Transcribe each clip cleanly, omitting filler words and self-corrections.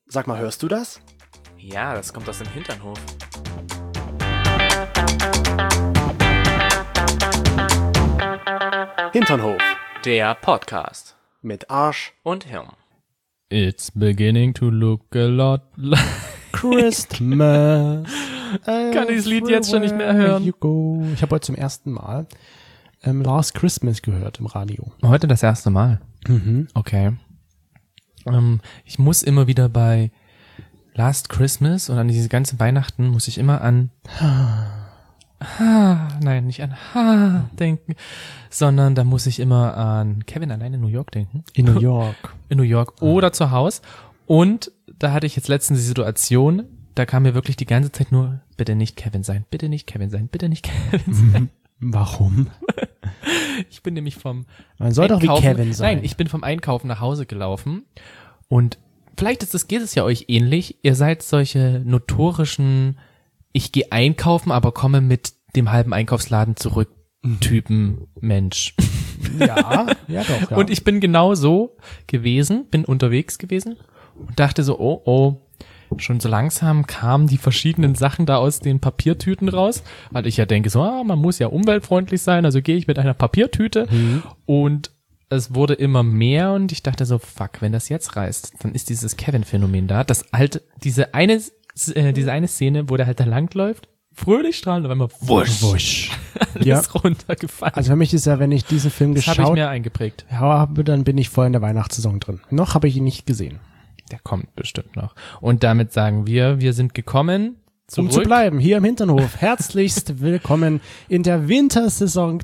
Sag mal, hörst du das? Ja, das kommt aus dem Hinternhof. Hinternhof Der Podcast mit Arsch und Hirn. It's beginning to look a lot like Christmas. Kann dieses Lied jetzt schon nicht mehr hören. You go. Ich habe heute zum ersten Mal Last Christmas gehört im Radio. Heute das erste Mal. Okay. Ich muss immer wieder bei Last Christmas und an diese ganzen Weihnachten muss ich immer an nein, nicht an denken, sondern da muss ich immer an Kevin allein in New York denken. In New York. In New York oder zu Hause. Und da hatte ich jetzt letztens die Situation, da kam mir wirklich die ganze Zeit nur, bitte nicht Kevin sein, bitte nicht Kevin sein, bitte nicht Kevin sein. Warum? Ich bin nämlich vom Man soll doch wie Kevin sein. Nein, ich bin vom Einkaufen nach Hause gelaufen und vielleicht geht es ja euch ähnlich. Ihr seid solche notorischen, ich gehe einkaufen, aber komme mit dem halben Einkaufsladen zurück Typen Mensch. Ja doch. Ja. Und ich bin genau so gewesen, bin unterwegs gewesen und dachte so, oh, schon so langsam kamen die verschiedenen Sachen da aus den Papiertüten raus, weil ich ja denke so, man muss ja umweltfreundlich sein, also gehe ich mit einer Papiertüte und es wurde immer mehr und ich dachte so, fuck, wenn das jetzt reißt, dann ist dieses Kevin-Phänomen da, das halt diese eine Szene, wo der halt da langläuft, fröhlich strahlend, auf einmal wusch. Ja. Ist runtergefallen. Also für mich ist ja, wenn ich diesen Film das habe ich geschaut mir eingeprägt. habe, dann bin ich voll in der Weihnachtssaison drin. Noch habe ich ihn nicht gesehen. Der kommt bestimmt noch. Und damit sagen wir sind gekommen, zurück. Um zu bleiben, hier im Hinternhof. Herzlichst willkommen in der Wintersaison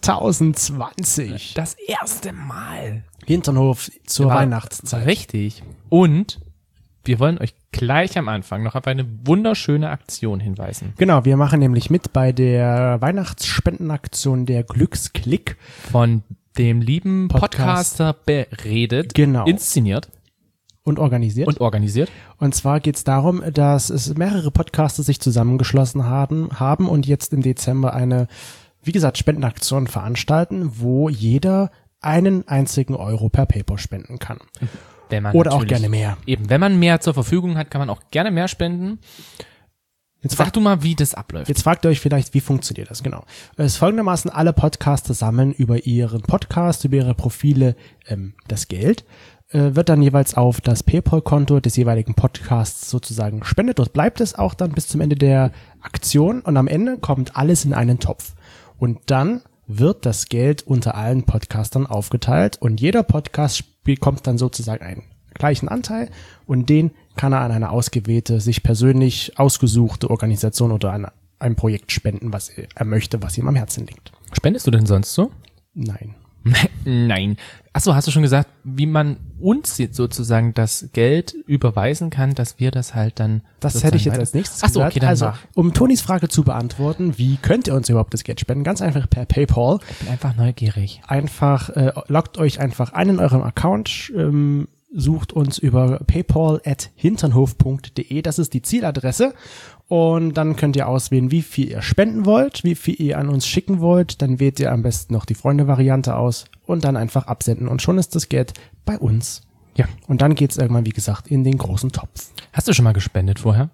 2020. Das erste Mal. Hinternhof zur War Weihnachtszeit. Richtig. Und wir wollen euch gleich am Anfang noch auf eine wunderschöne Aktion hinweisen. Genau, wir machen nämlich mit bei der Weihnachtsspendenaktion der Glücksklick. Von dem lieben Podcast. Podcaster beredet, Genau. inszeniert Und organisiert. und organisiert. Und zwar geht es darum, dass es mehrere Podcaster sich zusammengeschlossen haben und jetzt im Dezember eine, wie gesagt, Spendenaktion veranstalten, wo jeder einen einzigen Euro per PayPal spenden kann. Wenn man Oder auch natürlich- gerne mehr. Eben, wenn man mehr zur Verfügung hat, kann man auch gerne mehr spenden. Jetzt Sag du mal, wie das abläuft. Jetzt fragt ihr euch vielleicht, wie funktioniert das genau? Es ist folgendermaßen, alle Podcaster sammeln über ihren Podcast, über ihre Profile das Geld, wird dann jeweils auf das PayPal-Konto des jeweiligen Podcasts sozusagen gespendet. Dort bleibt es auch dann bis zum Ende der Aktion und am Ende kommt alles in einen Topf. Und dann wird das Geld unter allen Podcastern aufgeteilt und jeder Podcast bekommt dann sozusagen einen gleichen Anteil und den kann er an eine ausgewählte, sich persönlich ausgesuchte Organisation oder an ein Projekt spenden, was er möchte, was ihm am Herzen liegt. Spendest du denn sonst so? Nein. Nein. Achso, hast du schon gesagt, wie man uns jetzt sozusagen das Geld überweisen kann, dass wir das halt dann... Das hätte ich jetzt als nächstes Achso, gesagt. okay, dann also, mach. um Tonis Frage zu beantworten, wie könnt ihr uns überhaupt das Geld spenden? Ganz einfach per PayPal. Ich bin einfach neugierig. Einfach, loggt euch einfach ein in eurem Account, sucht uns über paypal@hinternhof.de, das ist die Zieladresse. Und dann könnt ihr auswählen, wie viel ihr spenden wollt, wie viel ihr an uns schicken wollt. Dann wählt ihr am besten noch die Freunde-Variante aus und dann einfach absenden. Und schon ist das Geld bei uns. Ja. Und dann geht's irgendwann, wie gesagt, in den großen Topf. Hast du schon mal gespendet vorher?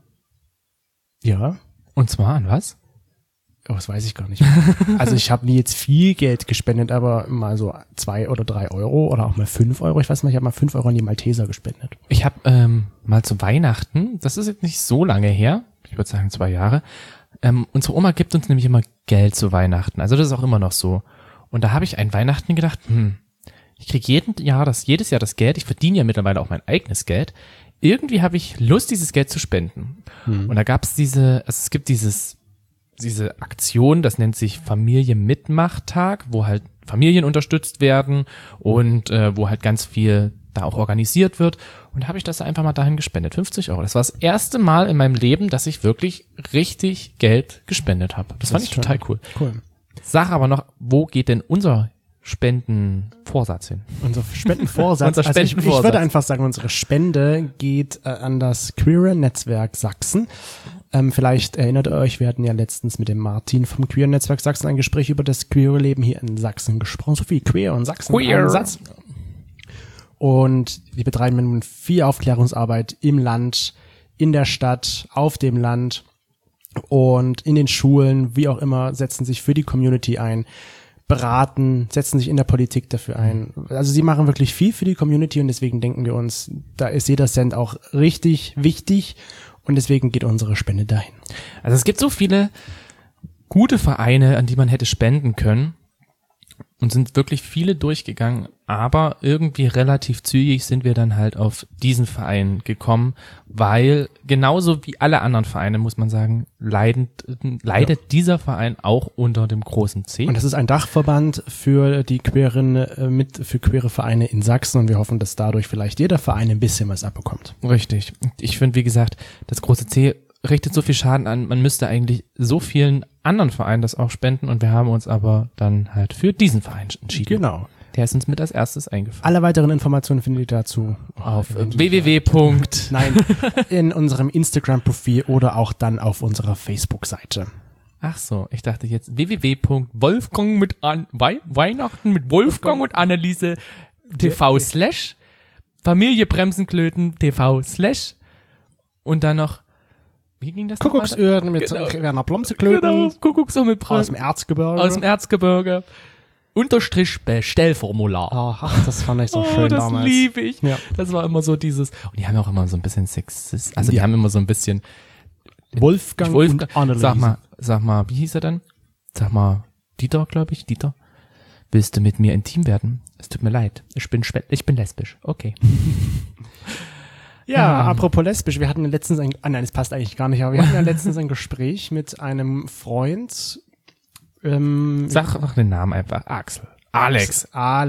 Ja. Und zwar an was? Oh, das weiß ich gar nicht. Also ich habe nie jetzt viel Geld gespendet, aber mal so 2 oder 3 Euro oder auch mal 5 Euro. Ich weiß nicht, ich habe mal 5 Euro an die Malteser gespendet. Ich habe mal zu Weihnachten, das ist jetzt nicht so lange her, ich würde sagen 2 Jahre, unsere Oma gibt uns nämlich immer Geld zu Weihnachten. Also das ist auch immer noch so. Und da habe ich an Weihnachten gedacht, ich kriege jedes Jahr das Geld, ich verdiene ja mittlerweile auch mein eigenes Geld. Irgendwie habe ich Lust, dieses Geld zu spenden. Und da gab es es gibt diese Aktion, das nennt sich Familie-Mitmachtag, wo halt Familien unterstützt werden und wo halt ganz viel da auch organisiert wird. Und da habe ich das einfach mal dahin gespendet, 50 Euro. Das war das erste Mal in meinem Leben, dass ich wirklich richtig Geld gespendet habe. Das fand ich total cool. Cool. Sag aber noch, wo geht denn unser Spendenvorsatz hin? Unser Spendenvorsatz. Unser Also ich Spendenvorsatz. würde einfach sagen, unsere Spende geht an das Queer Netzwerk Sachsen. Vielleicht erinnert ihr euch, wir hatten ja letztens mit dem Martin vom Queer Netzwerk Sachsen ein Gespräch über das queere Leben hier in Sachsen gesprochen. So viel Queer und Sachsen. Queer. in einem Satz. Und wir betreiben nun viel Aufklärungsarbeit im Land, in der Stadt, auf dem Land und in den Schulen, wie auch immer, setzen sich für die Community ein, beraten, setzen sich in der Politik dafür ein. Also sie machen wirklich viel für die Community und deswegen denken wir uns, da ist jeder Cent auch richtig wichtig und deswegen geht unsere Spende dahin. Also es gibt so viele gute Vereine, an die man hätte spenden können. Und sind wirklich viele durchgegangen, aber irgendwie relativ zügig sind wir dann halt auf diesen Verein gekommen, weil genauso wie alle anderen Vereine, muss man sagen, leidet dieser Verein auch unter dem großen C. Und das ist ein Dachverband für die für queere Vereine in Sachsen und wir hoffen, dass dadurch vielleicht jeder Verein ein bisschen was abbekommt. Richtig. Ich finde, wie gesagt, das große C richtet so viel Schaden an, man müsste eigentlich so vielen anderen Vereinen das auch spenden und wir haben uns aber dann halt für diesen Verein entschieden. Genau. Der ist uns mit als erstes eingefallen. Alle weiteren Informationen findet ihr dazu Auf www. Nein, in unserem Instagram-Profil oder auch dann auf unserer Facebook-Seite. Ach so, ich dachte jetzt www.wolfgang mit Weihnachten mit Wolfgang und Anneliese TV / Familie Bremsenklöten TV / und dann noch, wie ging das? Kuckucksöhren mit Werner Blomsterklöten. Genau, Kuckucksöhren mit Aus dem Erzgebirge. Aus dem Erzgebirge. Unterstrich Bestellformular. Ach, das fand ich so schön das damals. Das liebe ich. Ja. Das war immer so dieses, und die haben auch immer so ein bisschen Sexist, also die haben immer so ein bisschen Wolfgang und Anneliese. Sag mal, wie hieß er denn? Sag mal, Dieter, glaube ich, Dieter. Willst du mit mir intim werden? Es tut mir leid, ich bin lesbisch. Okay. Ja, apropos lesbisch, wir hatten ja letztens nein, das passt eigentlich gar nicht, aber wir hatten ja letztens ein Gespräch mit einem Freund. Sag einfach den Namen einfach. Axel. Alex.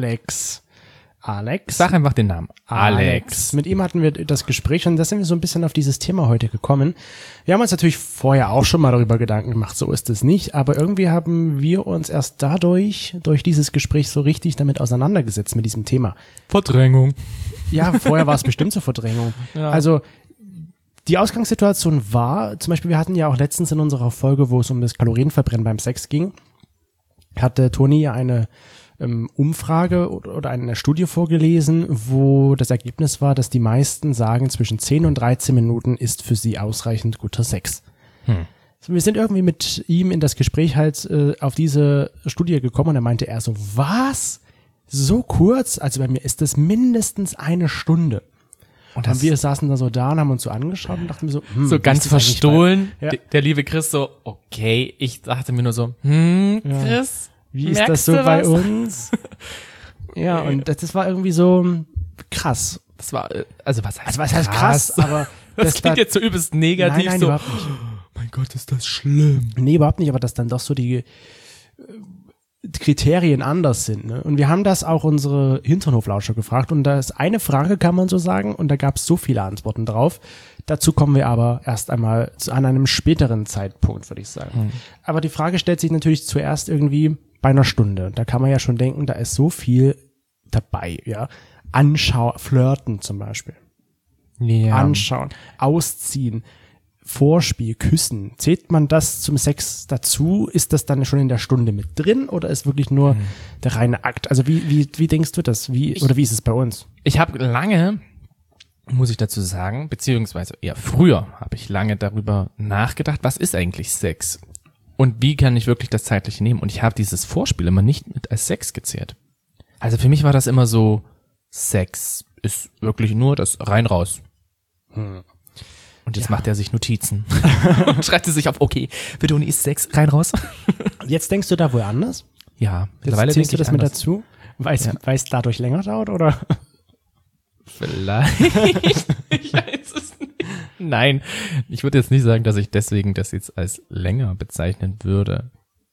Sag einfach den Namen. Alex. Mit ihm hatten wir das Gespräch und da sind wir so ein bisschen auf dieses Thema heute gekommen. Wir haben uns natürlich vorher auch schon mal darüber Gedanken gemacht, so ist es nicht, aber irgendwie haben wir uns erst durch dieses Gespräch so richtig damit auseinandergesetzt mit diesem Thema. Verdrängung. Ja, vorher war es bestimmt zur Verdrängung. Ja. Also die Ausgangssituation war, zum Beispiel wir hatten ja auch letztens in unserer Folge, wo es um das Kalorienverbrennen beim Sex ging, hatte Toni ja eine Umfrage oder eine Studie vorgelesen, wo das Ergebnis war, dass die meisten sagen, zwischen 10 und 13 Minuten ist für sie ausreichend guter Sex. So, wir sind irgendwie mit ihm in das Gespräch halt auf diese Studie gekommen und er meinte so, was? So kurz? Also bei mir ist das mindestens eine Stunde. Und wir saßen da so da und haben uns so angeschaut und dachten mir so, so ganz verstohlen. Ja. Der liebe Chris so, okay. Ich dachte mir nur so, Chris, wie ist das so bei uns? Ja, und das war irgendwie so krass. Das war, also was heißt krass? Aber das klingt jetzt so übelst negativ. Nein, so, überhaupt nicht. Mein Gott, ist das schlimm. Nee, überhaupt nicht, aber dass dann doch so die Kriterien anders sind. Ne? Und wir haben das auch unsere Hinternhoflauscher gefragt und da ist eine Frage, kann man so sagen, und da gab es so viele Antworten drauf. Dazu kommen wir aber erst einmal an einem späteren Zeitpunkt, würde ich sagen. Aber die Frage stellt sich natürlich zuerst irgendwie bei einer Stunde. Da kann man ja schon denken, da ist so viel dabei. Ja, Flirten zum Beispiel. Ja. Anschauen, ausziehen, Vorspiel, Küssen. Zählt man das zum Sex dazu? Ist das dann schon in der Stunde mit drin oder ist wirklich nur der reine Akt? Also wie denkst du das? Wie ist es bei uns? Ich habe lange, muss ich dazu sagen, beziehungsweise eher früher habe ich lange darüber nachgedacht, was ist eigentlich Sex? Und wie kann ich wirklich das Zeitliche nehmen? Und ich habe dieses Vorspiel immer nicht mit als Sex gezählt. Also für mich war das immer so, Sex ist wirklich nur das rein raus. Und jetzt macht er sich Notizen und schreibt sich auf, okay, für Toni ist Sex rein raus. Jetzt denkst du da wohl anders? Ja, mittlerweile zählst du das mit dazu? Weil es dadurch länger dauert, oder? Vielleicht. Ich weiß es nicht. Nein, ich würde jetzt nicht sagen, dass ich deswegen das jetzt als länger bezeichnen würde.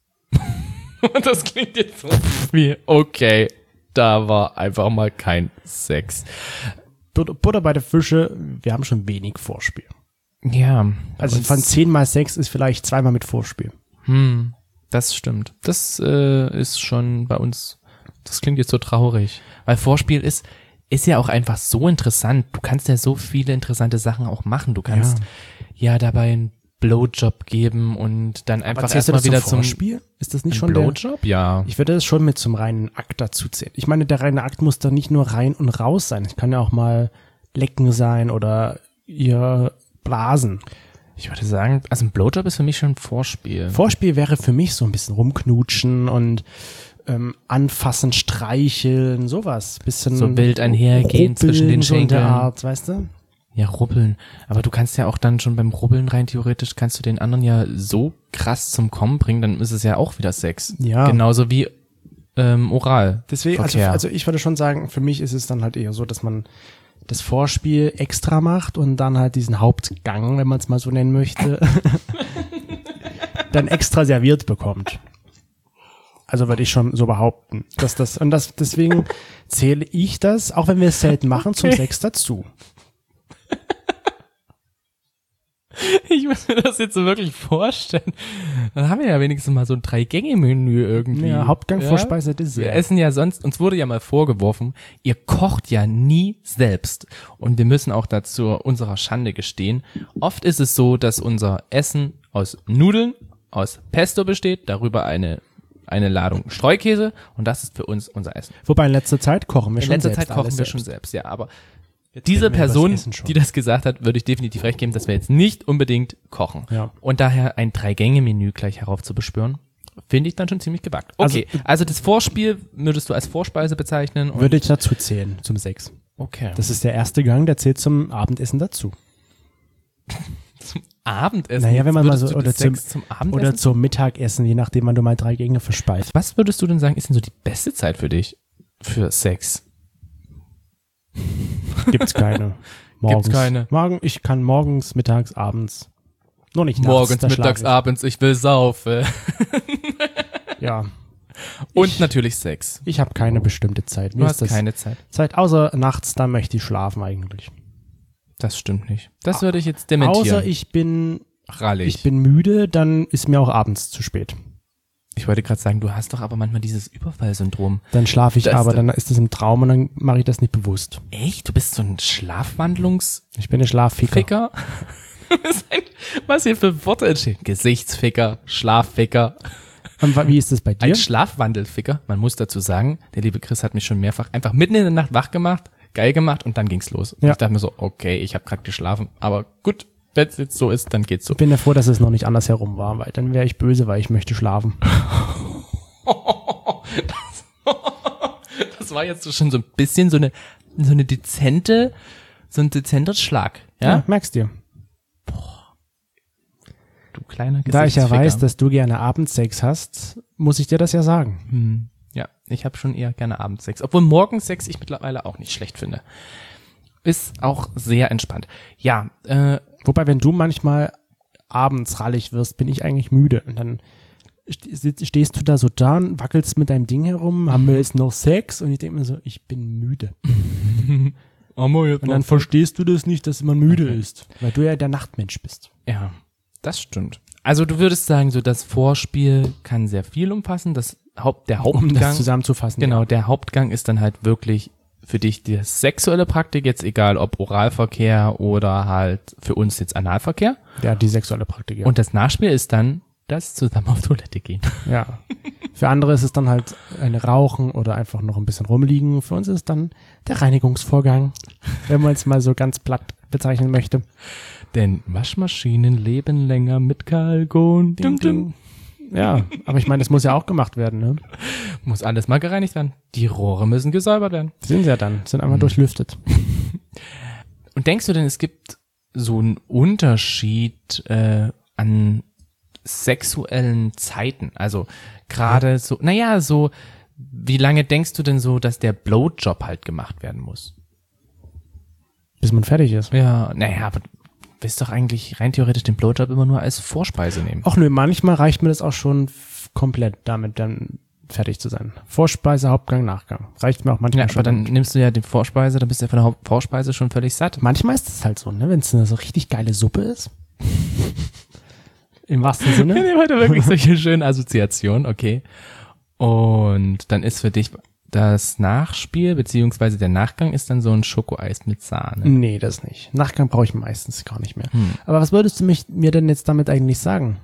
Und das klingt jetzt so wie, okay, da war einfach mal kein Sex. Butter bei der Fische, wir haben schon wenig Vorspiel. Ja. Also von 10 mal 6 ist vielleicht 2 mal mit Vorspiel. Das stimmt. Das ist schon bei uns, das klingt jetzt so traurig. Weil Vorspiel ist ja auch einfach so interessant. Du kannst ja so viele interessante Sachen auch machen. Du kannst ja dabei ein Blowjob geben und dann einfach zählst du erstmal das wieder zum zum Vorspiel? Ist das nicht ein schon der? Blowjob? Ja. Ich würde das schon mit zum reinen Akt dazu zählen. Ich meine, der reine Akt muss da nicht nur rein und raus sein. Es kann ja auch mal lecken sein oder ihr blasen. Ich würde sagen, also ein Blowjob ist für mich schon ein Vorspiel. Vorspiel wäre für mich so ein bisschen rumknutschen und anfassen, streicheln, sowas. Bisschen So wild einhergehen zwischen den so in der Schenkeln. Art, weißt du? Ja, rubbeln. Aber du kannst ja auch dann schon beim Rubbeln rein theoretisch, kannst du den anderen ja so krass zum Kommen bringen, dann ist es ja auch wieder Sex. Ja. Genauso wie oral. Deswegen, also ich würde schon sagen, für mich ist es dann halt eher so, dass man das Vorspiel extra macht und dann halt diesen Hauptgang, wenn man es mal so nennen möchte, dann extra serviert bekommt. Also würde ich schon so behaupten, dass deswegen zähle ich das, auch wenn wir es selten machen, zum Sex dazu. Ich muss mir das jetzt so wirklich vorstellen. Dann haben wir ja wenigstens mal so ein 3-Gänge-Menü irgendwie. Ja, Hauptgang, Vorspeise, Dessert. Wir essen ja sonst, uns wurde ja mal vorgeworfen, ihr kocht ja nie selbst. Und wir müssen auch dazu unserer Schande gestehen. Oft ist es so, dass unser Essen aus Nudeln, aus Pesto besteht, darüber eine Ladung Streukäse und das ist für uns unser Essen. Wobei in letzter Zeit kochen wir In schon letzter selbst. Zeit kochen alles wir selbst. schon selbst, ja, aber Jetzt diese reden wir über das Person, Essen schon. die das gesagt hat, würde ich definitiv recht geben, dass wir jetzt nicht unbedingt kochen. Ja. Und daher ein 3-Gänge-Menü gleich heraufzubeschwören, finde ich dann schon ziemlich gewagt. Okay, also das Vorspiel würdest du als Vorspeise bezeichnen? Und Würde ich dazu zählen, zum Sex. okay. Das ist der erste Gang, der zählt zum Abendessen dazu. Abendessen? Naja, wenn man mal Würdest so, du oder das Sex zum Abendessen? Oder zum Mittagessen, je nachdem, wann du mal 3 Gänge verspeist. Was würdest du denn sagen, ist denn so die beste Zeit für dich für Sex? Gibt's keine. Morgens. Gibt's keine. Ich kann morgens, mittags, abends. Nur nicht nachts. Morgens, da schlaf mittags, ich. abends, ich will saufen. Ja. Und natürlich Sex. Ich habe keine bestimmte Zeit. Du Mir hast ist das keine Zeit. Zeit, außer nachts, da möchte ich schlafen eigentlich. Das stimmt nicht. Das würde ich jetzt dementieren. Außer ich bin Rallig. müde, dann ist mir auch abends zu spät. Ich wollte gerade sagen, du hast doch aber manchmal dieses Überfallsyndrom. Dann schlafe ich, Das- aber dann ist es im Traum und dann mache ich das nicht bewusst. Echt? Du bist so ein Schlafwandlungsficker? Ich bin ein Schlafficker. Was hier für Worte entstehen? Gesichtsficker, Schlafficker, Und wie ist das bei dir? ein Schlafwandelficker. Man muss dazu sagen, der liebe Chris hat mich schon mehrfach einfach mitten in der Nacht wach gemacht, geil gemacht und dann ging's los. Und Ja. ich dachte mir so, okay, ich habe gerade geschlafen, aber gut, wenn es jetzt so ist, dann geht's so. Ich bin ja froh, dass es noch nicht andersherum war, weil dann wäre ich böse, weil ich möchte schlafen. Das war jetzt so schon so ein bisschen so ein dezenter Schlag. Ja? Merkst du. Du kleiner Da ich ja Gesichtsficker. weiß, dass du gerne Abendsex hast, muss ich dir das ja sagen. Ja, ich habe schon eher gerne Abendsex. Obwohl Morgensex ich mittlerweile auch nicht schlecht finde. Ist auch sehr entspannt. Ja, Wobei, wenn du manchmal abends rallig wirst, bin ich eigentlich müde. Und dann stehst du da so da und wackelst mit deinem Ding herum, haben wir jetzt noch Sex? Und ich denke mir so, ich bin müde. Und dann verstehst du das nicht, dass man müde ist, weil du ja der Nachtmensch bist. ja, das stimmt. Also du würdest sagen, so das Vorspiel kann sehr viel umfassen. Der Um das Hauptgang, zusammenzufassen. genau, der Hauptgang ist dann halt wirklich für dich die sexuelle Praktik, jetzt egal ob Oralverkehr oder halt für uns jetzt Analverkehr. Ja, die sexuelle Praktik, ja. Und das Nachspiel ist dann das zusammen auf Toilette gehen. Ja. Für andere ist es dann halt ein Rauchen oder einfach noch ein bisschen rumliegen. Für uns ist es dann der Reinigungsvorgang, wenn man es mal so ganz platt bezeichnen möchte. Denn Waschmaschinen leben länger mit Kalgon. Dum, dum. Ja, aber ich meine, das muss ja auch gemacht werden, ne? Muss alles mal gereinigt werden. Die Rohre müssen gesäubert werden. Sind sie ja dann, sind einmal durchlüftet. Und denkst du denn, es gibt so einen Unterschied an sexuellen Zeiten? Also gerade so, naja, so, wie lange denkst du denn so, dass der Blowjob halt gemacht werden muss? Bis man fertig ist. Ja, naja, aber du willst doch eigentlich rein theoretisch den Blowjob immer nur als Vorspeise nehmen. Ach nö, manchmal reicht mir das auch schon komplett damit dann fertig zu sein. Vorspeise, Hauptgang, Nachgang. Reicht mir auch manchmal Ja, schon. aber dann nimmst du ja die Vorspeise, dann bist du ja von der Vorspeise schon völlig satt. Manchmal ist es halt so, ne? Wenn es eine so richtig geile Suppe ist. Im wahrsten Ich Sinne. nehme heute wirklich solche schönen Assoziationen, okay. Und dann ist für dich das Nachspiel beziehungsweise der Nachgang ist dann so ein Schokoeis mit Sahne. Nee, das nicht. Nachgang brauche ich meistens gar nicht mehr. Aber was würdest du mir denn jetzt damit eigentlich sagen?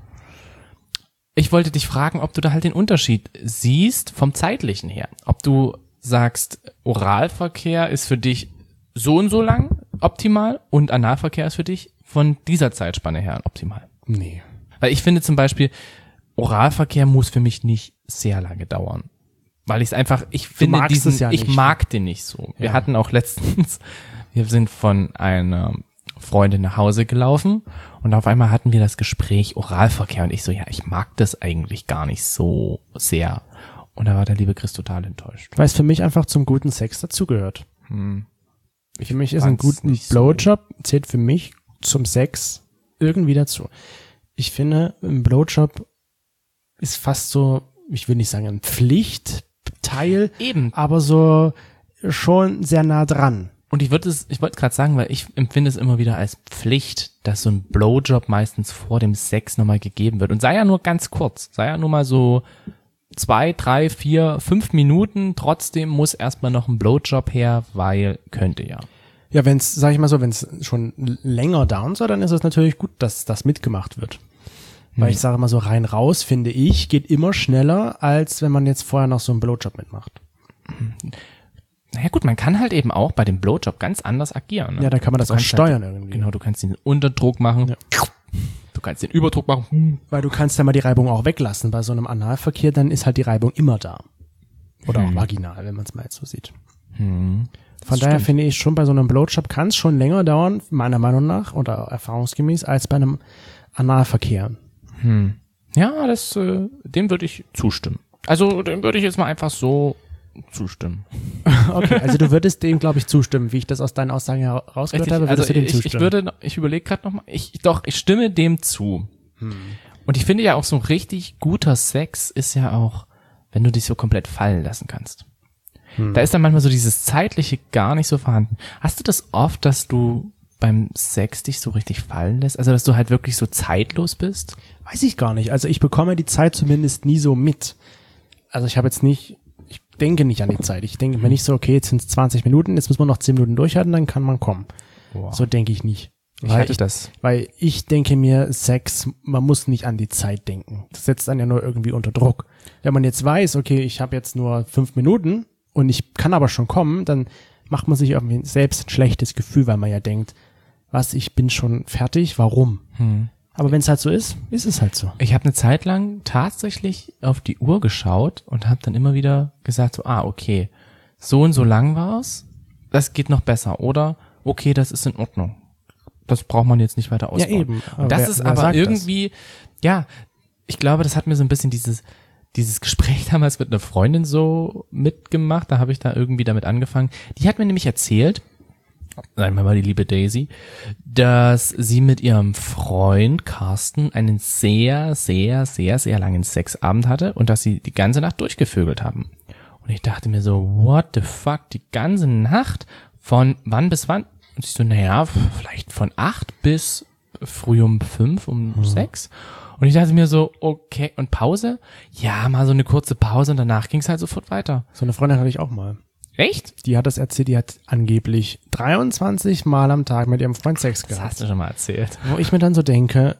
Ich wollte dich fragen, ob du da halt den Unterschied siehst vom zeitlichen her. Ob du sagst, Oralverkehr ist für dich so und so lang optimal und Analverkehr ist für dich von dieser Zeitspanne her optimal. Nee. Weil ich finde zum Beispiel, Oralverkehr muss für mich nicht sehr lange dauern. Weil ich es einfach, ich finde ich mag den nicht so. Wir hatten auch letztens, wir sind von einer Freundin nach Hause gelaufen und auf einmal hatten wir das Gespräch Oralverkehr und ich so, ja, ich mag das eigentlich gar nicht so sehr. Und da war der liebe Chris total enttäuscht. Weil es für mich einfach zum guten Sex dazugehört. Für mich ist ein guten nicht so. Blowjob, zählt für mich zum Sex irgendwie dazu. Ich finde, ein Blowjob ist fast so, ich will nicht sagen ein Pflichtteil, Eben. aber so schon sehr nah dran. Und ich wollte gerade sagen, weil ich empfinde es immer wieder als Pflicht, dass so ein Blowjob meistens vor dem Sex nochmal gegeben wird. Und sei ja nur ganz kurz, sei ja nur mal so 2, 3, 4, 5 Minuten, trotzdem muss erstmal noch ein Blowjob her, weil könnte ja. Ja, wenn's, sag ich mal so, wenn's schon länger down soll, dann ist es natürlich gut, dass das mitgemacht wird. Weil ich sage mal so rein raus, finde ich, geht immer schneller, als wenn man jetzt vorher noch so einen Blowjob mitmacht. Naja gut, man kann halt eben auch bei dem Blowjob ganz anders agieren. Ne? Ja, da kann man das auch steuern irgendwie. Genau, du kannst den Unterdruck machen, du kannst den Überdruck machen. Weil du kannst ja mal die Reibung auch weglassen. Bei so einem Analverkehr, dann ist halt die Reibung immer da. Oder auch vaginal, wenn man es mal jetzt so sieht. Von daher finde ich schon, bei so einem Blowjob kann es schon länger dauern, meiner Meinung nach, oder erfahrungsgemäß, als bei einem Analverkehr. Ja, dem würde ich zustimmen. Also dem würde ich jetzt mal einfach so zustimmen. Okay, also du würdest dem, glaube ich, zustimmen, wie ich das aus deinen Aussagen herausgehört habe, würdest du dem zustimmen? Ich überlege gerade nochmal, ich stimme dem zu. Und ich finde ja auch so richtig guter Sex ist ja auch, wenn du dich so komplett fallen lassen kannst. Da ist dann manchmal so dieses Zeitliche gar nicht so vorhanden. Hast du das oft, dass du beim Sex dich so richtig fallen lässt? Also, dass du halt wirklich so zeitlos bist? Weiß ich gar nicht. Also ich bekomme die Zeit zumindest nie so mit. Also ich denke nicht an die Zeit. Ich denke mir nicht so, okay, jetzt sind es 20 Minuten, jetzt müssen wir noch 10 Minuten durchhalten, dann kann man kommen. Wow. So denke ich nicht. Weil ich denke mir, Sex, man muss nicht an die Zeit denken. Das setzt einen ja nur irgendwie unter Druck. Wenn man jetzt weiß, okay, ich habe jetzt nur 5 Minuten und ich kann aber schon kommen, dann macht man sich irgendwie selbst ein schlechtes Gefühl, weil man ja denkt, ich bin schon fertig, warum? Aber wenn es halt so ist, ist es halt so. Ich habe eine Zeit lang tatsächlich auf die Uhr geschaut und habe dann immer wieder gesagt, so, okay, so und so lang war's, das geht noch besser. Oder, okay, das ist in Ordnung. Das braucht man jetzt nicht weiter ausbauen. Ja, eben. Und das ist aber irgendwie, ja, ich glaube, das hat mir so ein bisschen dieses Gespräch damals mit einer Freundin so mitgemacht. Da habe ich da irgendwie damit angefangen. Die hat mir nämlich erzählt, einmal mal die liebe Daisy, dass sie mit ihrem Freund Carsten einen sehr, sehr, sehr, sehr langen Sexabend hatte und dass sie die ganze Nacht durchgevögelt haben. Und ich dachte mir so, what the fuck, die ganze Nacht? Von wann bis wann? Und ich so, naja, vielleicht von 8 bis früh um 5, um 6. Und ich dachte mir so, okay, und Pause? Ja, mal so eine kurze Pause und danach ging es halt sofort weiter. So eine Freundin hatte ich auch mal. Echt? Die hat das erzählt, die hat angeblich 23 Mal am Tag mit ihrem Freund Sex gehabt. Das hast du schon mal erzählt. Wo ich mir dann so denke,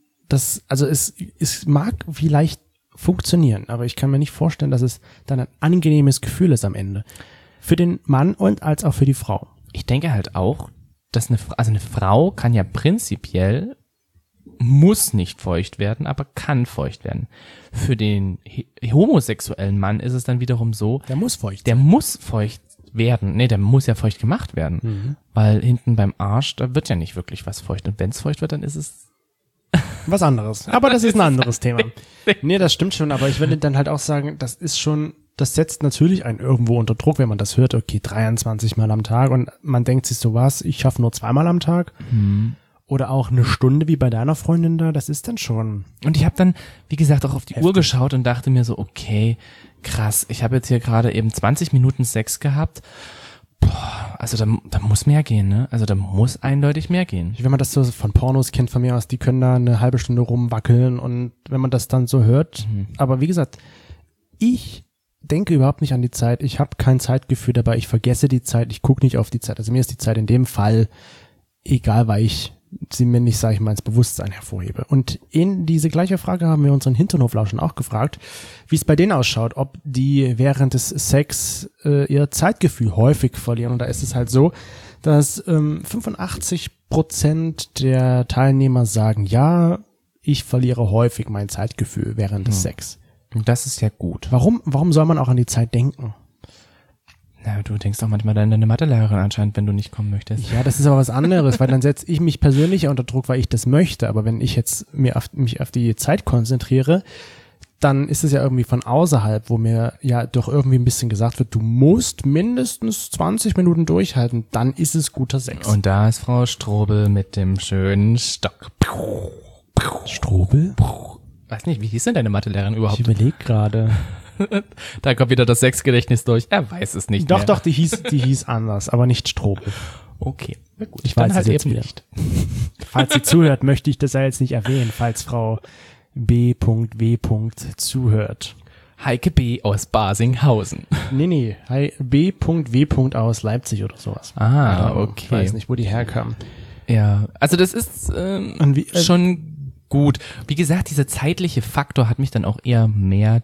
es mag vielleicht funktionieren, aber ich kann mir nicht vorstellen, dass es dann ein angenehmes Gefühl ist am Ende. Für den Mann und als auch für die Frau. Ich denke halt auch, dass eine Frau kann ja prinzipiell, muss nicht feucht werden, aber kann feucht werden. Für den homosexuellen Mann ist es dann wiederum so, der muss feucht werden. Nee, der muss ja feucht gemacht werden. Weil hinten beim Arsch, da wird ja nicht wirklich was feucht. Und wenn es feucht wird, dann ist es was anderes. Aber das ist ein anderes Thema. Nee, das stimmt schon, aber ich würde dann halt auch sagen, das setzt natürlich einen irgendwo unter Druck, wenn man das hört, okay, 23 Mal am Tag und man denkt sich so ich schaffe nur 2 Mal am Tag. Oder auch eine Stunde wie bei deiner Freundin da, das ist dann schon. Und ich habe dann, wie gesagt, auch auf die Uhr geschaut und dachte mir so, okay, krass, ich habe jetzt hier gerade eben 20 Minuten Sex gehabt. Boah, also da muss mehr gehen, ne? Also da muss eindeutig mehr gehen. Wenn man das so von Pornos kennt von mir aus, die können da eine halbe Stunde rumwackeln und wenn man das dann so hört. Aber wie gesagt, ich denke überhaupt nicht an die Zeit. Ich habe kein Zeitgefühl dabei. Ich vergesse die Zeit. Ich gucke nicht auf die Zeit. Also mir ist die Zeit in dem Fall egal, weil ich sie mir nicht, sage ich mal, ins Bewusstsein hervorhebe. Und in diese gleiche Frage haben wir unseren Hinternhoflauschern auch gefragt, wie es bei denen ausschaut, ob die während des Sex ihr Zeitgefühl häufig verlieren. Und da ist es halt so, dass 85% der Teilnehmer sagen, ja, ich verliere häufig mein Zeitgefühl während des Sex. Das ist ja gut. Warum soll man auch an die Zeit denken? Na, du denkst auch manchmal an deine Mathelehrerin anscheinend, wenn du nicht kommen möchtest. Ja, das ist aber was anderes, weil dann setze ich mich persönlich unter Druck, weil ich das möchte. Aber wenn ich jetzt mich auf die Zeit konzentriere, dann ist es ja irgendwie von außerhalb, wo mir ja doch irgendwie ein bisschen gesagt wird, du musst mindestens 20 Minuten durchhalten, dann ist es guter Sex. Und da ist Frau Strobel mit dem schönen Stock. Strobel? Weiß nicht, wie hieß denn deine Mathelehrerin überhaupt? Ich überlege gerade. Da kommt wieder das Sexgedächtnis durch. Er weiß es nicht mehr. Doch, die hieß anders, aber nicht Strobel. Okay, na gut. Ich dann weiß halt es jetzt eben wieder. nicht. Falls sie zuhört, möchte ich das ja jetzt nicht erwähnen, falls Frau B.W. zuhört. Heike B. aus Basinghausen. Nee, B.W. aus Leipzig oder sowas. Okay. Ich weiß nicht, wo die herkam. Ja, also das ist schon gut. Wie gesagt, dieser zeitliche Faktor hat mich dann auch eher mehr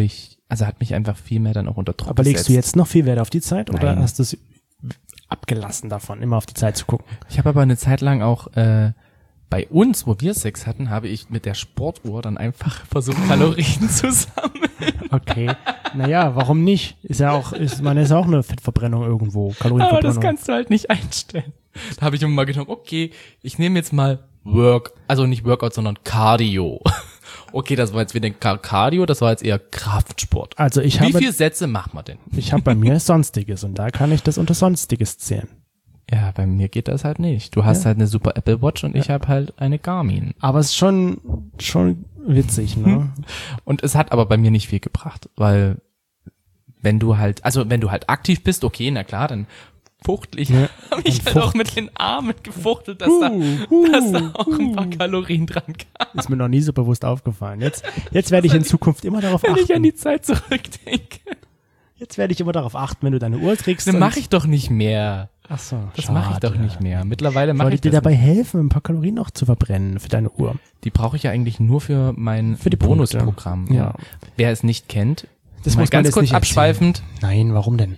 hat mich einfach viel mehr dann auch unter Druck Aber legst gesetzt. du jetzt noch viel Wert auf die Zeit oder Nein. hast du es abgelassen davon, immer auf die Zeit zu gucken? Ich habe aber eine Zeit lang auch bei uns, wo wir Sex hatten, habe ich mit der Sportuhr dann einfach versucht, Kalorien zu sammeln. Okay. Naja, warum nicht? Ist auch eine Fettverbrennung irgendwo, Kalorienverbrennung. Aber das kannst du halt nicht einstellen. Da habe ich immer mal gedacht, okay, ich nehme jetzt mal nicht Workout, sondern Cardio. Okay, das war jetzt wieder Cardio, das war jetzt eher Kraftsport. Also Wie viele Sätze macht man denn? Ich habe bei mir Sonstiges und da kann ich das unter Sonstiges zählen. Ja, bei mir geht das halt nicht. Du hast halt eine super Apple Watch und ich habe halt eine Garmin. Aber es ist schon witzig, ne? Und es hat aber bei mir nicht viel gebracht, weil wenn du halt aktiv bist, okay, na klar, dann fuchtel ich, habe ich halt auch mit den Armen gefuchtelt, dass da auch ein paar Kalorien dran kamen. Ist mir noch nie so bewusst aufgefallen. Jetzt werde ich in Zukunft immer darauf Wenn ich an achten. die Zeit zurückdenke. Jetzt werde ich immer darauf achten, wenn du deine Uhr trägst. Das mache ich doch nicht mehr. Ach so, Das mache ich doch nicht mehr. Mittlerweile mache Wollte ich dir das dabei nicht. helfen, ein paar Kalorien noch zu verbrennen für deine Uhr. Die brauche ich ja eigentlich nur für mein Für die Punkte. Bonusprogramm. Ja. Wer es nicht kennt, Das mal muss man ganz jetzt kurz nicht abschweifend. Nein, warum denn?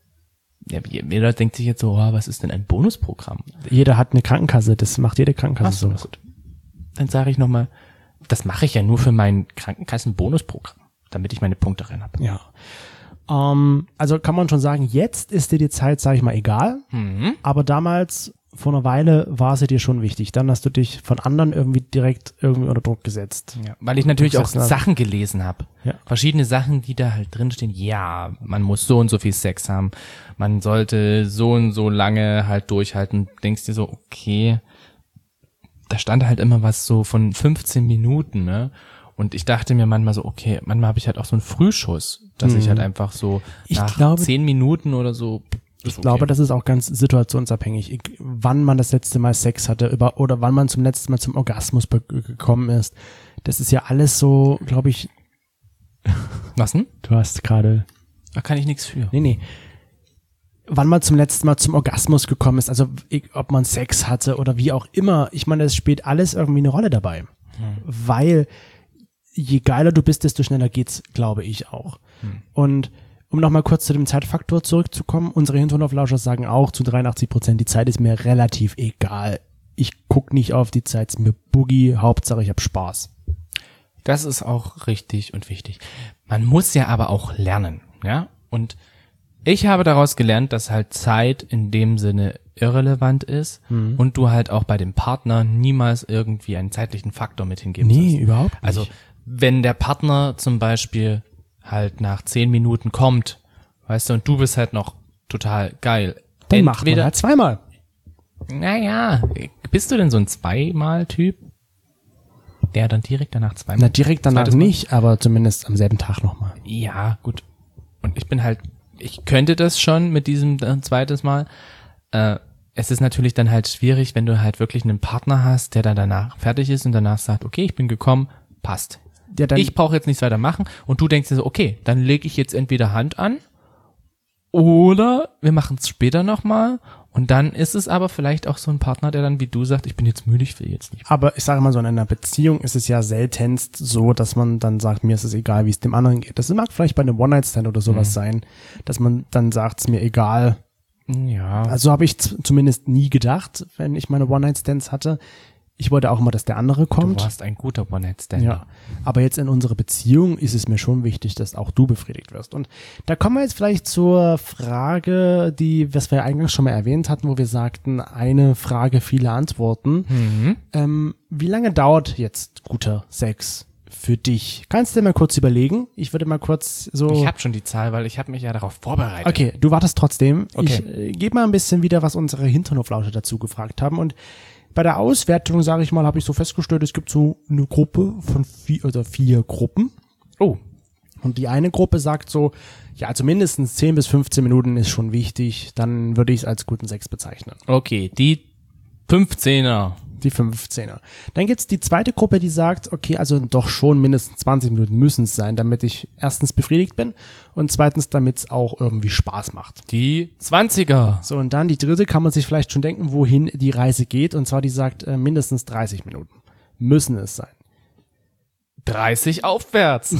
Ja, jeder denkt sich jetzt so, was ist denn ein Bonusprogramm? Jeder hat eine Krankenkasse, das macht jede Krankenkasse Ach so, sowas. gut. Dann sage ich nochmal, das mache ich ja nur für mein Krankenkassen-Bonusprogramm, damit ich meine Punkte rein habe. Ja. Also kann man schon sagen, jetzt ist dir die Zeit, sag ich mal, egal. Aber damals, vor einer Weile, war sie dir schon wichtig. Dann hast du dich von anderen direkt unter Druck gesetzt. Ja, weil ich natürlich auch Gesessen hast. Sachen gelesen habe. Ja. Verschiedene Sachen, die da halt drinstehen. Ja, man muss so und so viel Sex haben. Man sollte so und so lange halt durchhalten. Denkst dir so, okay, da stand halt immer was so von 15 Minuten, ne? Und ich dachte mir manchmal so, okay, manchmal habe ich halt auch so einen Frühschuss, dass ich halt einfach so nach 10 Minuten oder so. Ich glaube, das ist auch ganz situationsabhängig, wann man das letzte Mal Sex hatte oder wann man zum letzten Mal zum Orgasmus gekommen ist. Das ist ja alles so, glaube ich. Was denn? Du hast gerade. Da kann ich nichts für. Nee. Wann man zum letzten Mal zum Orgasmus gekommen ist, also ob man Sex hatte oder wie auch immer. Ich meine, es spielt alles irgendwie eine Rolle dabei. Weil je geiler du bist, desto schneller geht's, glaube ich auch. Und um nochmal kurz zu dem Zeitfaktor zurückzukommen, unsere Hinterhoflauscher sagen auch zu 83%, die Zeit ist mir relativ egal. Ich guck nicht auf die Zeit, ist mir Boogie, Hauptsache ich hab Spaß. Das ist auch richtig und wichtig. Man muss ja aber auch lernen, ja? Und ich habe daraus gelernt, dass halt Zeit in dem Sinne irrelevant ist und du halt auch bei dem Partner niemals irgendwie einen zeitlichen Faktor mit hingeben sollst. Überhaupt nicht. Also, wenn der Partner zum Beispiel halt nach 10 Minuten kommt, weißt du, und du bist halt noch total geil. dann macht man halt zweimal. Naja, bist du denn so ein Zweimal-Typ? Der dann direkt danach zweimal? Na, direkt danach Zweites Mal? nicht, aber zumindest am selben Tag nochmal. Ja, gut. Und ich könnte das schon mit diesem zweites Mal. Es ist natürlich dann halt schwierig, wenn du halt wirklich einen Partner hast, der dann danach fertig ist und danach sagt, okay, ich bin gekommen, passt. Ja, dann, ich brauche jetzt nichts weiter machen und du denkst dir so, okay, dann lege ich jetzt entweder Hand an oder wir machen es später nochmal und dann ist es aber vielleicht auch so ein Partner, der dann wie du sagt, ich bin jetzt müde, ich will jetzt nicht. aber ich sage mal so, in einer Beziehung ist es ja seltenst so, dass man dann sagt, mir ist es egal, wie es dem anderen geht. Das mag vielleicht bei einem One-Night-Stand oder sowas sein, dass man dann sagt, es mir egal. Ja. Also habe ich zumindest nie gedacht, wenn ich meine One-Night-Stands hatte. Ich wollte auch immer, dass der andere kommt. Du warst ein guter One-Night-Stand. Ja, aber jetzt in unserer Beziehung ist es mir schon wichtig, dass auch du befriedigt wirst. Und da kommen wir jetzt vielleicht zur Frage, was wir eingangs schon mal erwähnt hatten, wo wir sagten, eine Frage, viele Antworten. Wie lange dauert jetzt guter Sex für dich? Kannst du dir mal kurz überlegen? Ich würde mal kurz so... Ich habe schon die Zahl, weil ich habe mich ja darauf vorbereitet. Okay, du wartest trotzdem. Okay. Ich gebe mal ein bisschen wieder, was unsere Hinternhoflauscher dazu gefragt haben. Und bei der Auswertung, sage ich mal, habe ich so festgestellt, es gibt so eine Gruppe von 4 Gruppen. Oh. Und die eine Gruppe sagt so, ja, also mindestens 10 bis 15 Minuten ist schon wichtig. Dann würde ich es als guten Sex bezeichnen. Okay, die 15er. Die 15er. Dann gibt's die zweite Gruppe, die sagt, okay, also doch schon mindestens 20 Minuten müssen es sein, damit ich erstens befriedigt bin und zweitens, damit es auch irgendwie Spaß macht. Die 20er. So, und dann die dritte kann man sich vielleicht schon denken, wohin die Reise geht. Und zwar, die sagt, mindestens 30 Minuten müssen es sein. 30 aufwärts.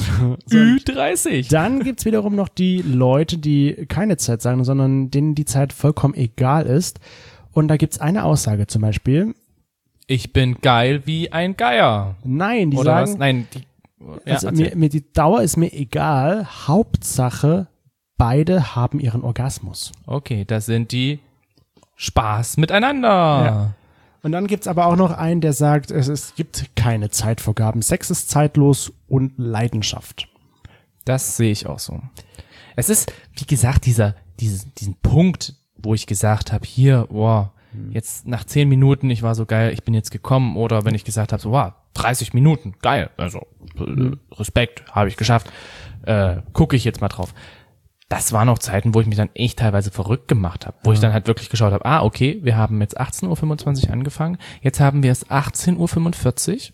Ü30. Dann gibt's wiederum noch die Leute, die keine Zeit sagen, sondern denen die Zeit vollkommen egal ist. Und da gibt's eine Aussage zum Beispiel. Ich bin geil wie ein Geier. Nein, die Oder sagen, was? Nein, ja, also mir die Dauer ist mir egal. Hauptsache, beide haben ihren Orgasmus. Okay, das sind die Spaß miteinander. Ja. Und dann gibt's aber auch noch einen, der sagt, es gibt keine Zeitvorgaben. Sex ist zeitlos und Leidenschaft. Das sehe ich auch so. Es ist, wie gesagt, diesen Punkt, wo ich gesagt habe, hier, boah, jetzt nach 10 Minuten, ich war so geil, ich bin jetzt gekommen. Oder wenn ich gesagt habe, so, wow, 30 Minuten, geil, also Respekt, habe ich geschafft, gucke ich jetzt mal drauf. Das waren auch Zeiten, wo ich mich dann echt teilweise verrückt gemacht habe, wo ich dann halt wirklich geschaut habe, okay, wir haben jetzt 18.25 Uhr angefangen, jetzt haben wir es 18.45 Uhr.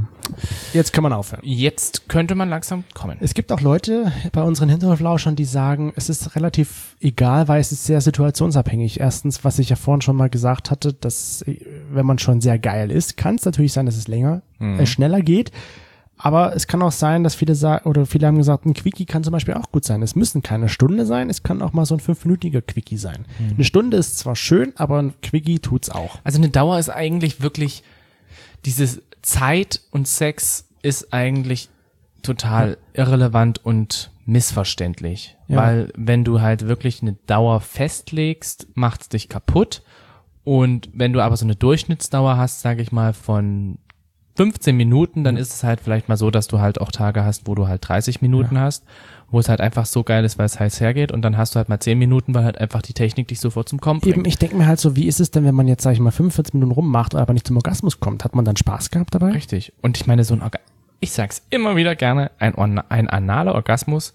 Jetzt kann man aufhören. Jetzt könnte man langsam kommen. Es gibt auch Leute bei unseren Hinterhoflauschern, die sagen, es ist relativ egal, weil es ist sehr situationsabhängig. Erstens, was ich ja vorhin schon mal gesagt hatte, dass wenn man schon sehr geil ist, kann es natürlich sein, dass es schneller geht. Aber es kann auch sein, dass viele sagen, oder viele haben gesagt, ein Quickie kann zum Beispiel auch gut sein. Es müssen keine Stunde sein, es kann auch mal so ein 5-minütiger Quickie sein. Eine Stunde ist zwar schön, aber ein Quickie tut's auch. Also eine Dauer ist eigentlich wirklich, dieses Zeit und Sex ist eigentlich total irrelevant und missverständlich. Ja. Weil wenn du halt wirklich eine Dauer festlegst, macht's dich kaputt. Und wenn du aber so eine Durchschnittsdauer hast, sage ich mal, von 15 Minuten, dann ist es halt vielleicht mal so, dass du halt auch Tage hast, wo du halt 30 Minuten hast, wo es halt einfach so geil ist, weil es heiß hergeht und dann hast du halt mal 10 Minuten, weil halt einfach die Technik dich sofort zum Kommen bringt. Eben, ich denke mir halt so, wie ist es denn, wenn man jetzt, sag ich mal, 45 Minuten rummacht, aber nicht zum Orgasmus kommt? Hat man dann Spaß gehabt dabei? Richtig. Und ich meine, ich sag's immer wieder gerne, ein analer Orgasmus,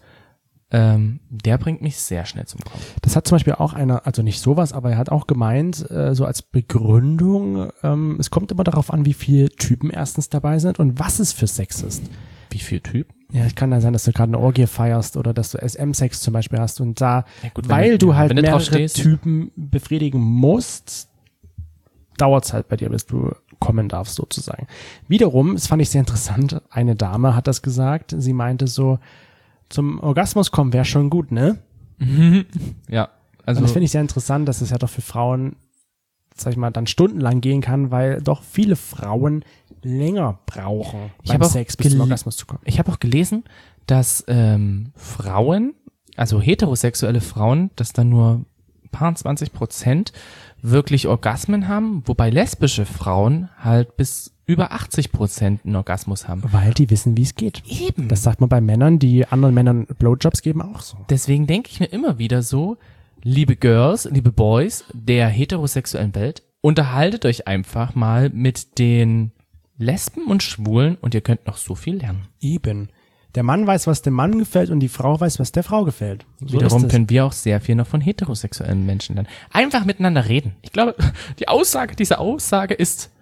der bringt mich sehr schnell zum Kommen. Das hat zum Beispiel auch einer, also nicht sowas, aber er hat auch gemeint, so als Begründung, es kommt immer darauf an, wie viele Typen erstens dabei sind und was es für Sex ist. Wie viel Typen? Ja, es kann ja sein, dass du gerade eine Orgie feierst oder dass du SM-Sex zum Beispiel hast und da, Ja, gut, weil du halt wenn du drauf mehrere stehst. Typen befriedigen musst, dauert es halt bei dir, bis du kommen darfst sozusagen. Wiederum, das fand ich sehr interessant, eine Dame hat das gesagt, sie meinte so, zum Orgasmus kommen wäre schon gut, ne? Ja, Und also das finde ich sehr interessant, dass es ja doch für Frauen, sag ich mal, dann stundenlang gehen kann, weil doch viele Frauen länger brauchen beim hab auch Sex, bis zum Orgasmus zu kommen. ich habe auch gelesen, dass Frauen, also heterosexuelle Frauen, dass dann nur ein paar 20% wirklich Orgasmen haben, wobei lesbische Frauen halt bis über 80% einen Orgasmus haben. Weil die wissen, wie es geht. Eben. Das sagt man bei Männern, die anderen Männern Blowjobs geben, auch so. Deswegen denke ich mir immer wieder so, liebe Girls, liebe Boys der heterosexuellen Welt, unterhaltet euch einfach mal mit den Lesben und Schwulen und ihr könnt noch so viel lernen. Eben. Der Mann weiß, was dem Mann gefällt und die Frau weiß, was der Frau gefällt. So Wiederum ist es. können wir auch sehr viel noch von heterosexuellen Menschen lernen. Einfach miteinander reden. Ich glaube, diese Aussage ist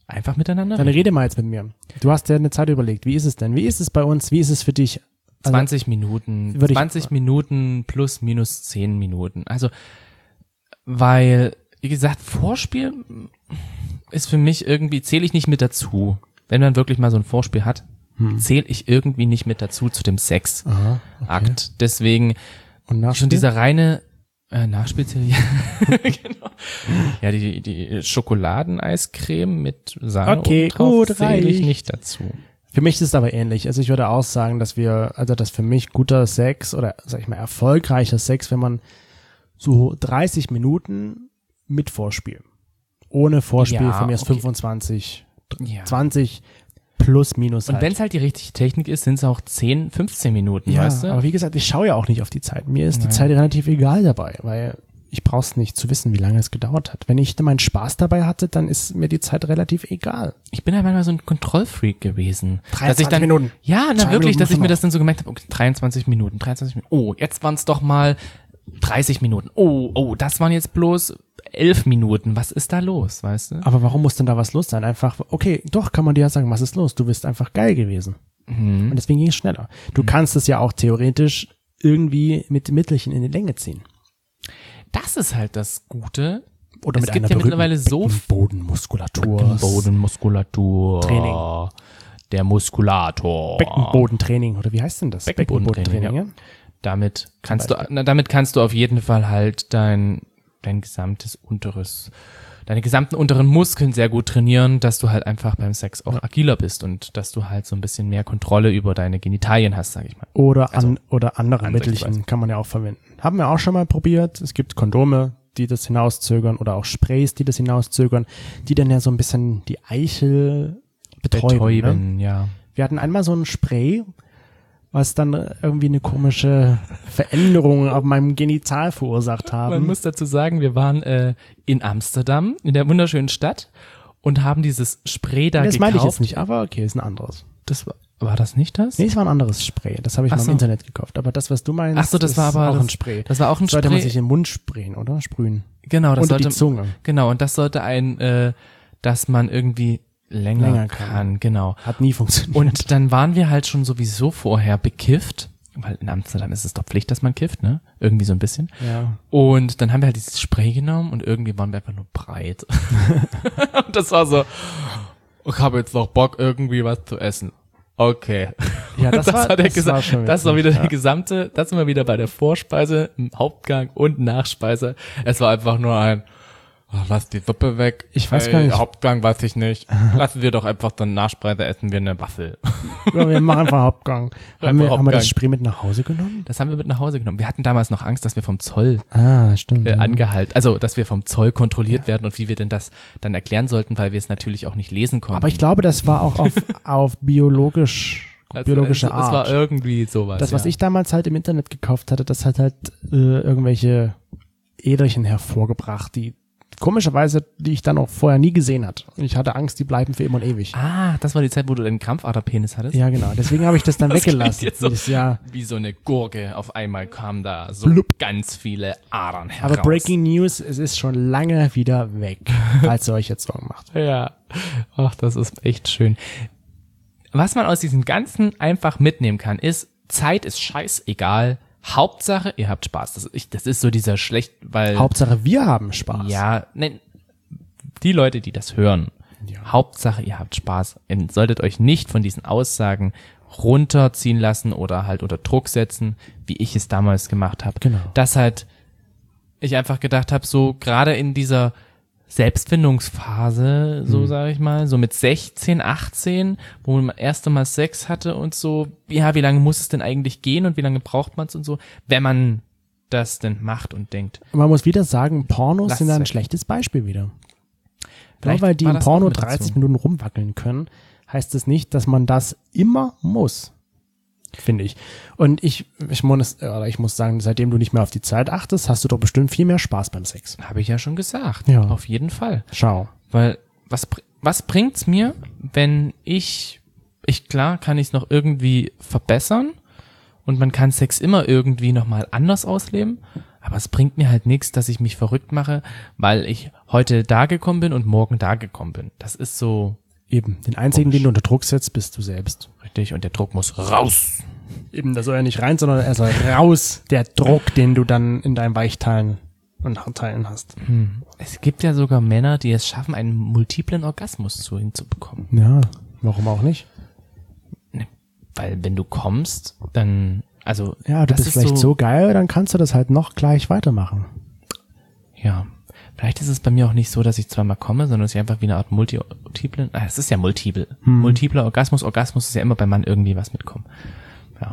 einfach miteinander Dann rede mal jetzt mit mir. Du hast ja eine Zeit überlegt. Wie ist es denn? Wie ist es bei uns? Wie ist es für dich? Also, 20 Minuten, 20 Minuten plus minus 10 Minuten. Also, weil, wie gesagt, Vorspiel ist für mich irgendwie, zähle ich nicht mit dazu. Wenn man wirklich mal so ein Vorspiel hat, zähle ich irgendwie nicht mit dazu zu dem Sexakt. Deswegen Und Nachspiel? schon dieser reine Nachspiel zähle ich. Genau. Ja, die Schokoladeneiscreme mit Sahne Okay, oben drauf gut, zähle ich reicht. nicht dazu. Für mich ist es aber ähnlich. Also ich würde auch sagen, dass für mich guter Sex oder, sag ich mal, erfolgreicher Sex, wenn man so 30 Minuten mit Vorspiel. Ohne Vorspiel Ja, von mir ist okay. 25, Ja. 20 plus minus Und halt. wenn es halt die richtige Technik ist, sind es auch 10, 15 Minuten, Ja, weißt du? aber wie gesagt, ich schaue ja auch nicht auf die Zeit. Mir ist die Zeit relativ egal dabei, weil ich brauch's nicht zu wissen, wie lange es gedauert hat. Wenn ich meinen Spaß dabei hatte, dann ist mir die Zeit relativ egal. Ich bin ja manchmal so ein Kontrollfreak gewesen. Dass ich 23 Minuten. Ja, na 2 wirklich, Minuten dass ich schon mir noch. das dann so gemerkt habe, okay, 23 Minuten. Oh, jetzt waren es doch mal 30 Minuten. Oh, das waren jetzt bloß 11 Minuten. Was ist da los, weißt du? Aber warum muss denn da was los sein? Einfach, okay, doch, kann man dir ja sagen, was ist los? Du bist einfach geil gewesen. Und deswegen ging es schneller. Du kannst es ja auch theoretisch irgendwie mit Mittelchen in die Länge ziehen. Das ist halt das Gute. Oder Es mit gibt einer ja berühmten mittlerweile so Beckenbodenmuskulatur. Bodenmuskulatur. Training. Der Muskulator. Beckenbodentraining, oder wie heißt denn das? Beckenbodentraining, ja. Damit kannst du auf jeden Fall halt deine gesamten unteren Muskeln sehr gut trainieren, dass du halt einfach beim Sex auch agiler bist und dass du halt so ein bisschen mehr Kontrolle über deine Genitalien hast, sag ich mal. Oder andere Ansichtsweise. Mittelchen kann man ja auch verwenden. Haben wir auch schon mal probiert. Es gibt Kondome, die das hinauszögern oder auch Sprays, die das hinauszögern, die dann ja so ein bisschen die Eichel betäuben. Ne? Ja. Wir hatten einmal so ein Spray, was dann irgendwie eine komische Veränderung auf meinem Genital verursacht Man haben. muss dazu sagen, wir waren in Amsterdam, in der wunderschönen Stadt und haben dieses Spray da Das gekauft. meine ich jetzt nicht, aber okay, ist ein anderes. War das nicht das? Nee, es war ein anderes Spray. Das habe ich Ach mal im so. Internet gekauft. Aber das, was du meinst, Ach so, das ist war aber auch das- ein Spray. das war auch ein Sollte man Spray. sich im Mund sprayen, oder? Sprühen. Genau, das Unter sollte die Zunge. Genau, und das sollte dass man irgendwie länger kann. Genau. Hat nie funktioniert. Und dann waren wir halt schon sowieso vorher bekifft, weil in Amsterdam ist es doch Pflicht, dass man kifft, ne? Irgendwie so ein bisschen. ja. Und dann haben wir halt dieses Spray genommen und irgendwie waren wir einfach nur breit. Und das war so, ich habe jetzt noch Bock, irgendwie was zu essen. Okay. Ja, das war schon das war witzig, wieder ja. die gesamte, das sind wir wieder bei der Vorspeise, im Hauptgang und Nachspeise. Es war einfach nur ein, lass die Suppe weg. Ich weiß gar nicht. Hauptgang weiß ich nicht. Lassen wir doch einfach dann Nachspeise, essen wir eine Waffel. Ja, wir machen einfach Hauptgang. Haben wir Hauptgang. das Spray mit nach Hause genommen? Das haben wir mit nach Hause genommen. Wir hatten damals noch Angst, dass wir vom Zoll Ah, stimmt. angehalten, also dass wir vom Zoll kontrolliert werden und wie wir denn das dann erklären sollten, weil wir es natürlich auch nicht lesen konnten. Aber ich glaube, das war auch auf biologische das Art. war irgendwie sowas. Das, was ja. ich damals halt im Internet gekauft hatte, das hat halt irgendwelche Äderchen hervorgebracht, die komischerweise, die ich dann auch vorher nie gesehen hatte. Und ich hatte Angst, die bleiben für immer und ewig. Ah, das war die Zeit, wo du den Krampfaderpenis hattest? Ja, genau. Deswegen habe ich das dann Das weggelassen. klingt jetzt so, Das ist ja, wie so eine Gurke. Auf einmal kamen da so ganz viele Adern heraus. aber Breaking News, es ist schon lange wieder weg, falls ihr euch jetzt Sorgen macht. Ja. Ach, das ist echt schön. Was man aus diesem Ganzen einfach mitnehmen kann, ist, Zeit ist scheißegal. Hauptsache, ihr habt Spaß. Das ist so dieser schlecht, weil... Hauptsache, wir haben Spaß. Ja, nein, die Leute, die das hören, Hauptsache, ihr habt Spaß. Ihr solltet euch nicht von diesen Aussagen runterziehen lassen oder halt unter Druck setzen, wie ich es damals gemacht habe. Genau. Dass halt ich einfach gedacht habe, so gerade in dieser Selbstfindungsphase, so sage ich mal, so mit 16, 18, wo man das erste Mal Sex hatte und so, ja, wie lange muss es denn eigentlich gehen und wie lange braucht man es und so, wenn man das denn macht und denkt. Man muss wieder sagen, Pornos Lass sind es ein weg. schlechtes Beispiel wieder. Nur Vielleicht weil die war im das Porno auch mit 30 dazu. Minuten rumwackeln können, heißt es nicht, dass man das immer muss. Finde ich. Und ich muss sagen, seitdem du nicht mehr auf die Zeit achtest, hast du doch bestimmt viel mehr Spaß beim Sex. Habe ich ja schon gesagt. Ja. Auf jeden Fall. Schau. Weil, was bringt's mir, wenn klar, kann ich es noch irgendwie verbessern und man kann Sex immer irgendwie nochmal anders ausleben, Aber es bringt mir halt nichts, dass ich mich verrückt mache, weil ich heute da gekommen bin und morgen da gekommen bin. Das ist so Eben, den einzigen, den du unter Druck setzt, bist du selbst. richtig und der Druck muss raus. Eben, da soll er nicht rein, sondern er soll raus, der Druck, den du dann in deinen Weichteilen und Hartteilen hast. Es gibt ja sogar Männer, die es schaffen, einen multiplen Orgasmus hinzubekommen. Ja, warum auch nicht? Weil wenn du kommst, dann, also Ja, du das bist ist vielleicht so geil, dann kannst du das halt noch gleich weitermachen. Ja, vielleicht ist es bei mir auch nicht so, dass ich zweimal komme, sondern dass ich einfach wie eine Art es ist ja multiple. Multipler Orgasmus. Orgasmus ist ja immer beim Mann irgendwie was mitkommen. Ja.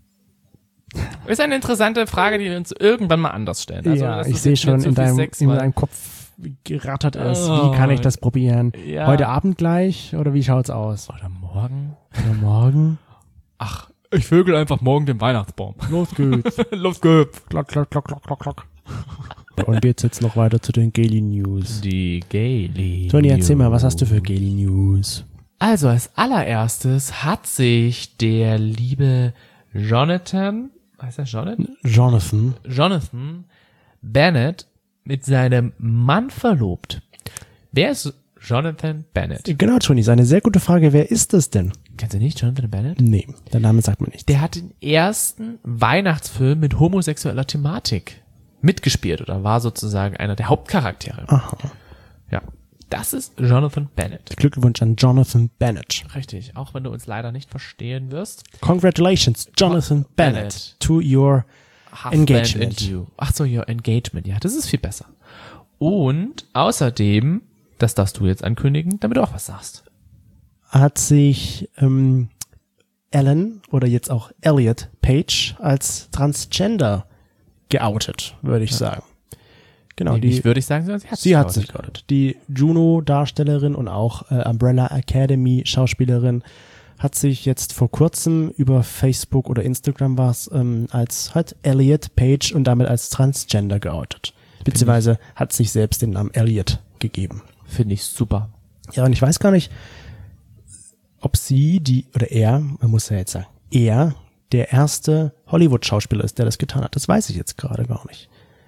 Ist eine interessante Frage, die wir uns irgendwann mal anders stellen. Also, ja, das ich ist sehe jetzt schon nicht so in viel deinem, Sex, in weil- deinem Kopf gerattert ist. Oh, Wie kann ich das probieren? ja. Heute Abend gleich oder wie schaut's aus? Oder morgen? Oder morgen? Ach, ich vögel einfach morgen den Weihnachtsbaum. Los geht's. Los geht's. Klock, klock, klock, klock, klock, klock. Und jetzt noch weiter zu den Gaily News. Die Gaily. Toni, erzähl mal, was hast du für Gaily News? Also als allererstes hat sich der liebe Jonathan, heißt er Jonathan? Jonathan Bennett mit seinem Mann verlobt. Wer ist Jonathan Bennett? Genau, Toni, ist eine sehr gute Frage. Wer ist das denn? Kennst du nicht Jonathan Bennett? Nee, der Name sagt mir nicht. Der hat den ersten Weihnachtsfilm mit homosexueller Thematik mitgespielt oder war sozusagen einer der Hauptcharaktere. Aha. Ja, das ist Jonathan Bennett. Glückwunsch an Jonathan Bennett. Richtig, auch wenn du uns leider nicht verstehen wirst. Congratulations, Jonathan Bennett, Bennett. to your Half Engagement. Band and You. Ach so, your Engagement. Ja, das ist viel besser. Und außerdem, das darfst du jetzt ankündigen, damit du auch was sagst. hat sich Ellen oder jetzt auch Elliot Page als Transgender geoutet, würde ich sagen. Genau, Nicht würde ich sagen, sondern sie hat sich geoutet. Die Juno-Darstellerin und auch Umbrella Academy Schauspielerin hat sich jetzt vor kurzem über Facebook oder Instagram als halt Elliot Page und damit als Transgender geoutet. Beziehungsweise hat sich selbst den Namen Elliot gegeben. Finde ich super. Ja, und ich weiß gar nicht, ob man muss ja jetzt sagen, er der erste Hollywood-Schauspieler ist, der das getan hat. Das weiß ich jetzt gerade gar nicht.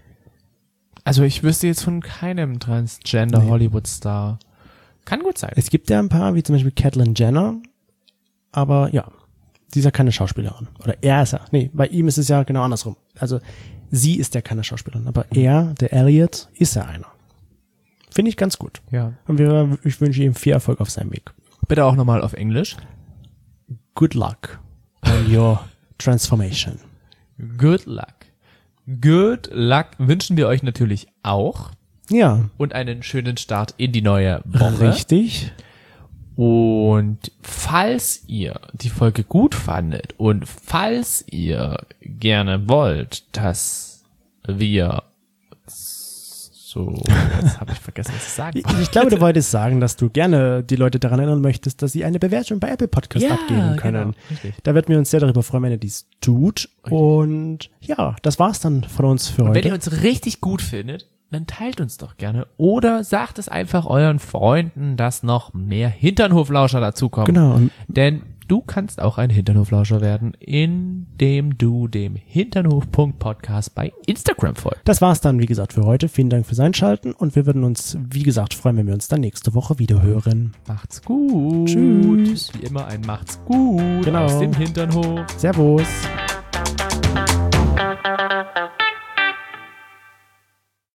Also ich wüsste jetzt von keinem Transgender-Hollywood-Star. Kann gut sein. Es gibt ja ein paar, wie zum Beispiel Caitlyn Jenner, aber ja, sie ist ja keine Schauspielerin. Oder er ist ja, nee, bei ihm ist es ja genau andersrum. Also sie ist ja keine Schauspielerin, aber er, der Elliot, ist ja einer. Finde ich ganz gut. Ja. Und ich wünsche ihm viel Erfolg auf seinem Weg. Bitte auch nochmal auf Englisch. Good luck on your transformation. Good luck. Good luck wünschen wir euch natürlich auch. Ja, Und einen schönen Start in die neue Woche. richtig. Und falls ihr die Folge gut fandet und falls ihr gerne wollt, dass wir jetzt habe ich vergessen, was ich sagen wollte. Ich glaube, du wolltest sagen, dass du gerne die Leute daran erinnern möchtest, dass sie eine Bewertung bei Apple Podcast abgeben können. Genau, richtig. Da würden wir uns sehr darüber freuen, wenn ihr dies tut. Und ja, das war's dann von uns für Wenn ihr heute. uns richtig gut findet, dann teilt uns doch gerne oder sagt es einfach euren Freunden, dass noch mehr Hinternhoflauscher dazukommen. Genau. Und Denn du kannst auch ein Hinternhoflauscher werden, indem du dem Hinternhof.podcast bei Instagram folgst. das war's dann, wie gesagt, für heute. Vielen Dank fürs Einschalten und wir würden uns, wie gesagt, freuen, wenn wir uns dann nächste Woche wieder hören. Macht's gut. Tschüss. Wie immer ein Macht's gut Genau. aus dem Hinternhof. Servus.